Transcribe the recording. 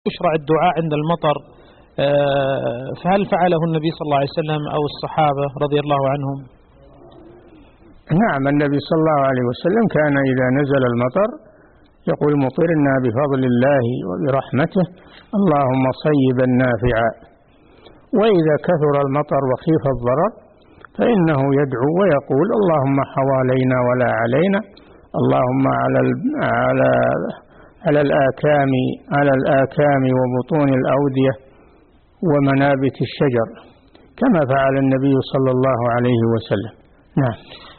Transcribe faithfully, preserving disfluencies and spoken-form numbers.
يشرع الدعاء عند المطر، فهل فعله النبي صلى الله عليه وسلم أو الصحابة رضي الله عنهم؟ نعم، النبي صلى الله عليه وسلم كان إذا نزل المطر يقول: مطرنا بفضل الله وبرحمته اللهم صيبا نافعا. وإذا كثر المطر وخيف الضرر فإنه يدعو ويقول: اللهم حوالينا ولا علينا، اللهم على على على الآكام على الآكام وبطون الأودية ومنابت الشجر، كما فعل النبي صلى الله عليه وسلم. نعم.